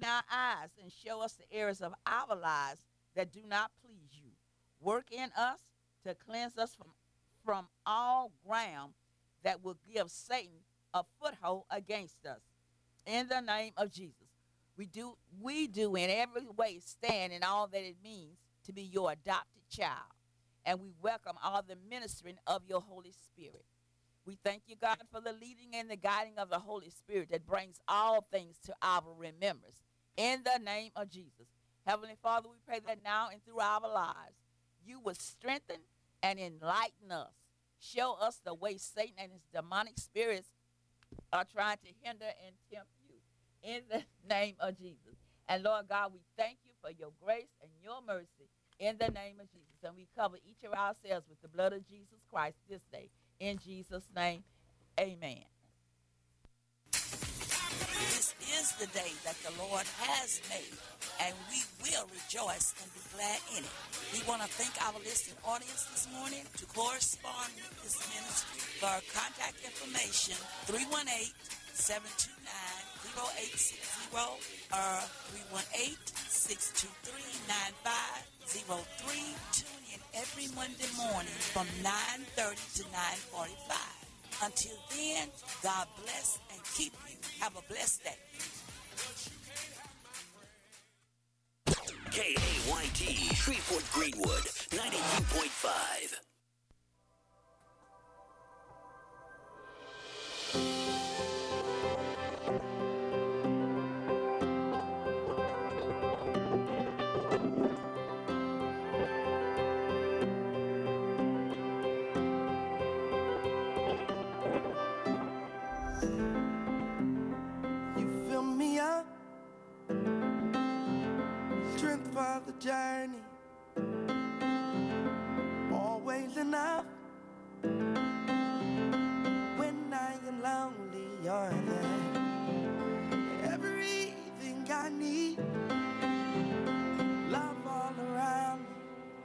our eyes and show us the areas of our lives that do not please you. Work in us to cleanse us from all ground that will give Satan a foothold against us. In the name of Jesus. We do in every way stand in all that it means to be your adopted child. And we welcome all the ministering of your Holy Spirit. We thank you, God, for the leading and the guiding of the Holy Spirit that brings all things to our remembrance. In the name of Jesus. Heavenly Father, we pray that now and through our lives, you would strengthen and enlighten us. Show us the way Satan and his demonic spirits are trying to hinder and tempt you. In the name of Jesus. And Lord God, we thank you for your grace and your mercy in the name of Jesus. And we cover each of ourselves with the blood of Jesus Christ this day. In Jesus' name, amen. This is the day that the Lord has made, and we will rejoice and be glad in it. We want to thank our listening audience this morning. To correspond with this ministry, for our contact information, 318-729-0860 or 318-623-9503. Tune in every Monday morning from 9:30 to 9:45. Until then, God bless and keep you. Have a blessed day. KAYT, Shreveport Greenwood, 92.5. You fill me up, strength for the journey, always enough. When I am lonely, you're there. Everything I need, love all around me.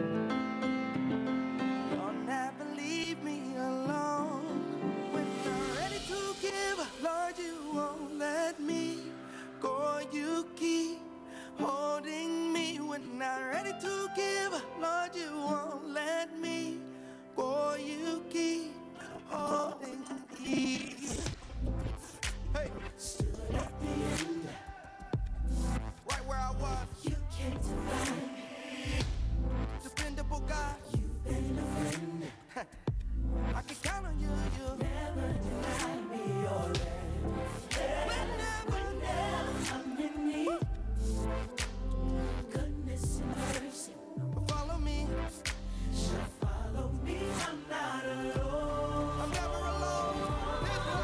You'll never leave me alone. When I'm ready to give, Lord, you won't let me go. You keep holding me. When I'm ready to give, Lord, you won't let me go. You keep holding me. Hey, stood at the end, right where I was. You came to find me. Dependable God, you've been a friend. I can count on you. You never deny me already. Whenever I'm in need, goodness and mercy will follow me. Shall follow me. I'm not alone. I'm never alone.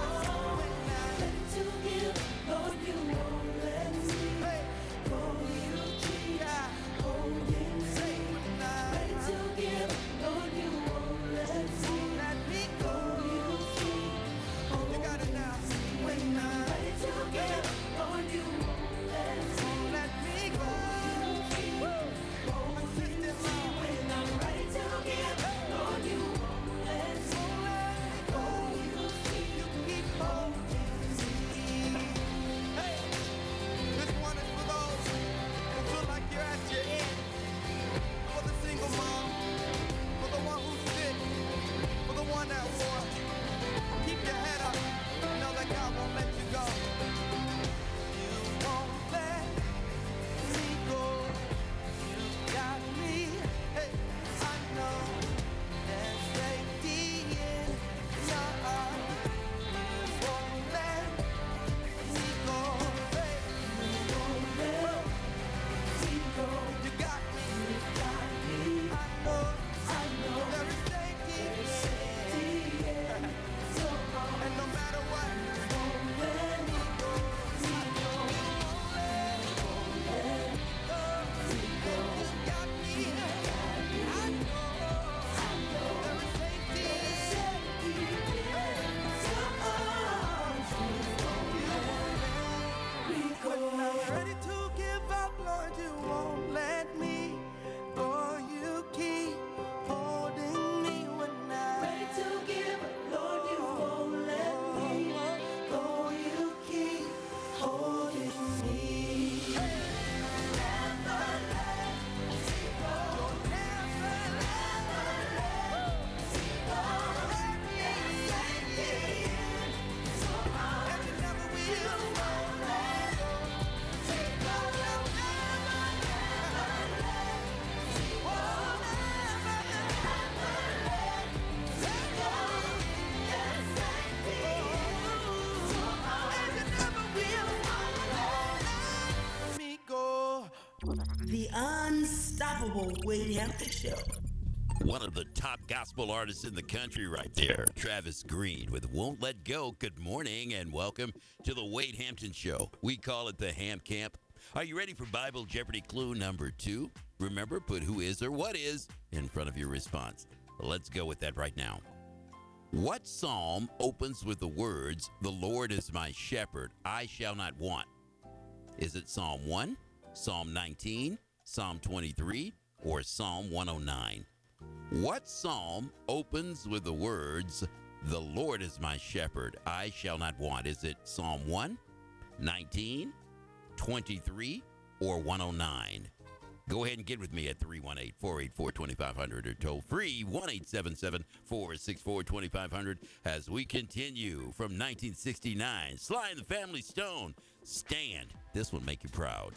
The unstoppable Wade Hampton Show. One of the top gospel artists in the country right there, Travis Green with Won't Let Go. Good morning and welcome to the Wade Hampton Show. We call it the Ham Camp. Are you ready for Bible Jeopardy clue number 2? Remember, put who is or what is in front of your response. Let's go with that right now. What psalm opens with the words, "The Lord is my shepherd, I shall not want"? Is it Psalm 1, Psalm 19, Psalm 23, or Psalm 109? What psalm opens with the words, "The Lord is my shepherd, I shall not want"? Is it Psalm 1, 19, 23, or 109? Go ahead and get with me at 318-484-2500 or toll free 1-877-464-2500 as we continue from 1969. Sly and the Family Stone, Stand. This will make you proud.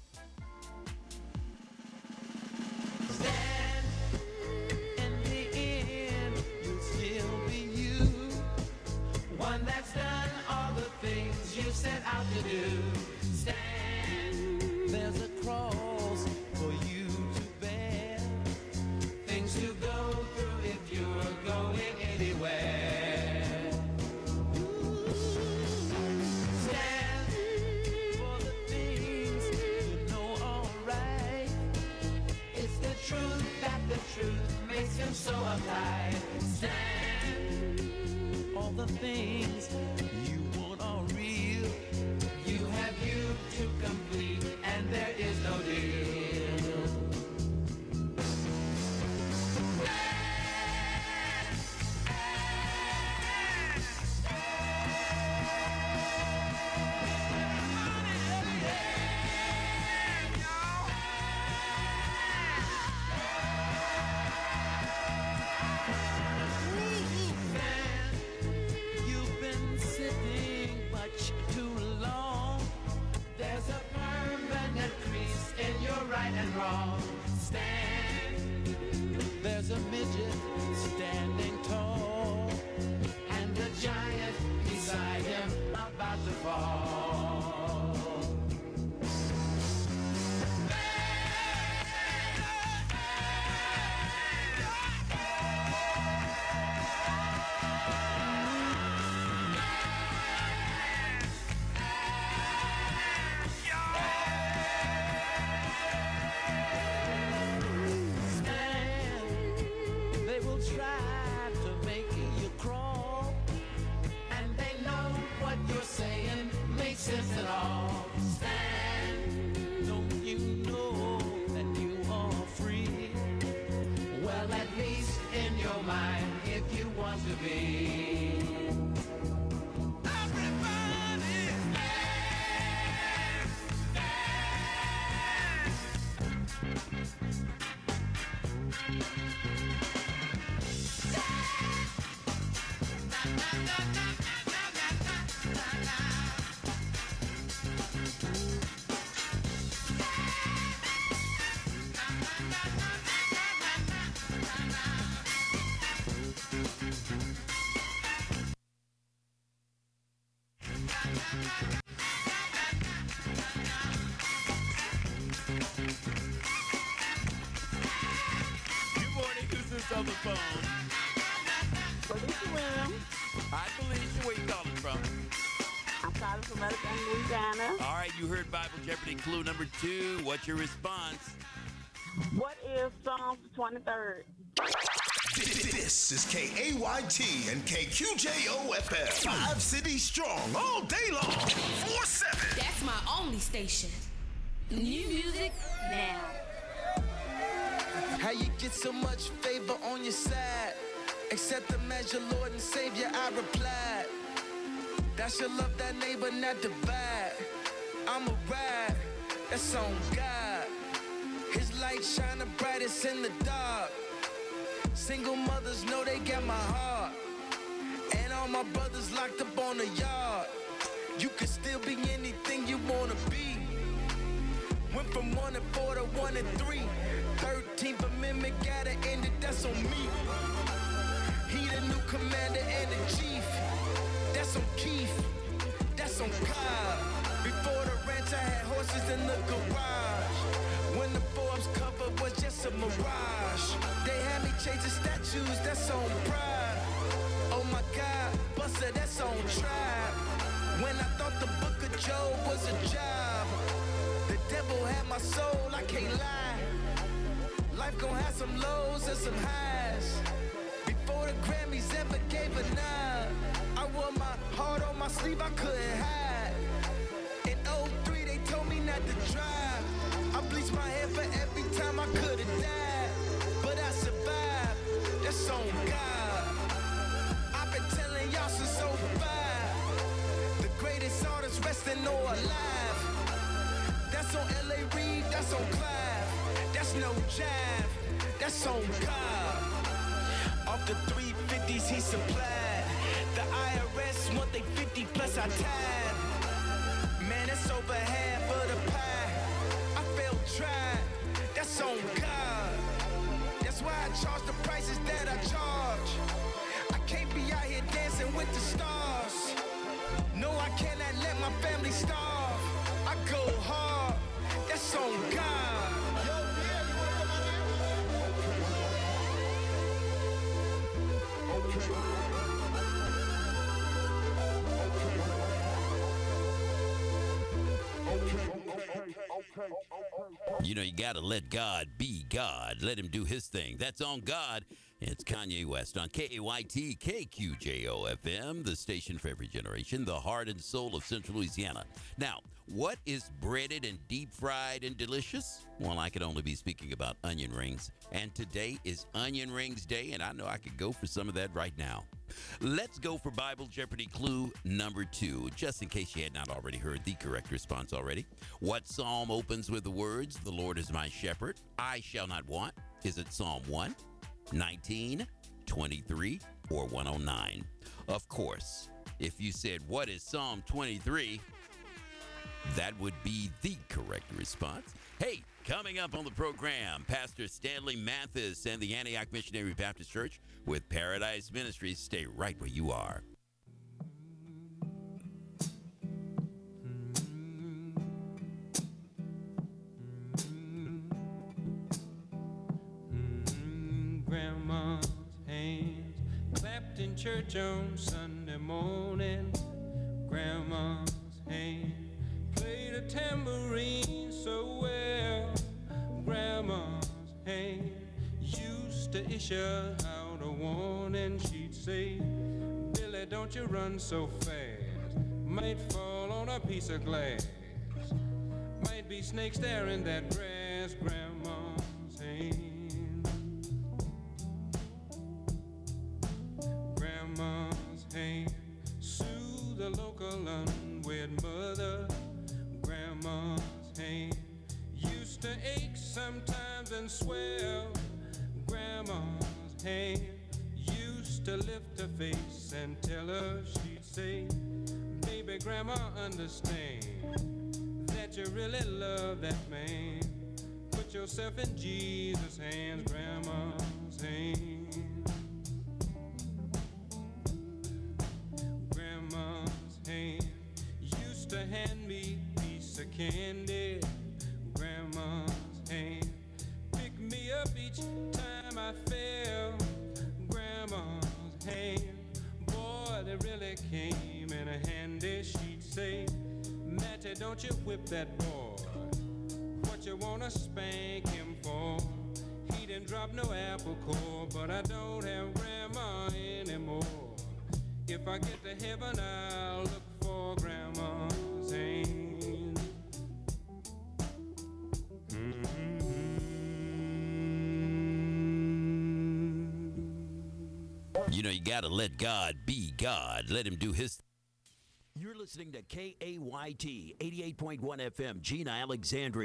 Stand, in the end, you'll still be you. One that's done all the things you set out to do. Stand, there's a cross for you to bear. Things to go through if you're going anywhere. Stand for the things you know are right. It's the truth that the truth makes him so alive. Stand, all the things you want are real. You have you to complete, and there is no deal. You've been sitting much too long. There's a permanent crease in your right and wrong. Stand, there's a midget standing tall, and a giant beside him about to fall. They will try to make you crawl, and they know what you're saying makes sense at all. Stand, don't you know that you are free? Well, at least in your mind, if you want to be. Everybody, Good morning. Who's this on the phone? Felicia Williams. Hi, Felicia. Where you calling from? I'm calling from Motherfucking Louisiana. All right, you heard Bible Jeopardy clue number 2. What's your response? What is Psalms 23rd? This is KAYT and KQJOFM. 5 cities strong all day long. 4-7. That's my only station. New music now. how you get so much favor on your side? Accept them as your Lord and Savior, I replied. That's your love, that neighbor, not divide. I'm a ride, that's on God. His light shine the brightest in the dark. Single mothers know they got my heart. And all my brothers locked up on the yard. You can still be anything you wanna be. Went from 1 and 4 to 1 and 3. 13th Amendment gotta end it, that's on me. He the new commander and the chief. That's on Keith, that's on Cobb. Before the ranch I had horses in the garage. arms covered was just a mirage. They had me chasing statues, that's on pride. Oh my God, Buster, that's on tribe. When I thought the book of Job was a job, the devil had my soul, I can't lie. Life gon' have some lows and some highs. Before the Grammys ever gave a nod, I wore my heart on my sleeve, I couldn't hide. In '03, they told me not to drive. I bleached my hair for every time I could've died. But I survived, that's on God. I've been telling y'all since '05. The greatest artist resting or alive. That's on L.A. Reid, that's on Clive. That's no jive, that's on God. Off the 350s he supplied. The IRS want they 50 plus I tied. Man, it's over half of the pie. I felt tried, that's on God. That's why I charge the prices that I charge. I can't be out here dancing with the stars. No, I cannot let my family starve. I go hard, that's on God. You know, you got to let God be God. Let him do his thing. That's on God. It's Kanye West on KAYT, KQJO FM, the station for every generation, the heart and soul of Central Louisiana. Now, what is breaded and deep fried and delicious? Well, I could only be speaking about onion rings. And today is Onion Rings Day, and I know I could go for some of that right now. Let's go for Bible Jeopardy clue number 2, just in case you had not already heard the correct response already. What psalm opens with the words, "The Lord is my shepherd, I shall not want"? Is it Psalm 1, 19, 23, or 109? Of course, if you said, what is Psalm 23? That would be the correct response. Hey, coming up on the program, Pastor Stanley Mathis and the Antioch Missionary Baptist Church with Paradise Ministries. Stay right where you are. Grandma's hands clapped in church on Sunday morning. Grandma's hand played a tambourine so well. Grandma's hand used to issue out a warning. She'd say, "Billy, don't you run so fast. Might fall on a piece of glass. Might be snakes there in that grass." Grandma's hand. Grandma's hand soothed the local unwed mother. Grandma's hand used to ache sometimes and swell. Grandma's hand used to lift her face and tell her, she'd say, "Baby, Grandma, understand that you really love that man. Put yourself in Jesus' hands." Grandma's hand. Grandma's hand used to hand me a piece of candy. Grandma's hand picked me up each time I fell. Grandma's hand, boy, they really came in handy. She'd say, "Matty, don't you whip that boy. What you wanna spank him for? He didn't drop no apple core, but I don't have Grandma anymore. If I get to heaven, I'll look for Grandma's hand." You know, you got to let God be God. Let him do his. You're listening to KAYT 88.1 FM, Gina Alexandria.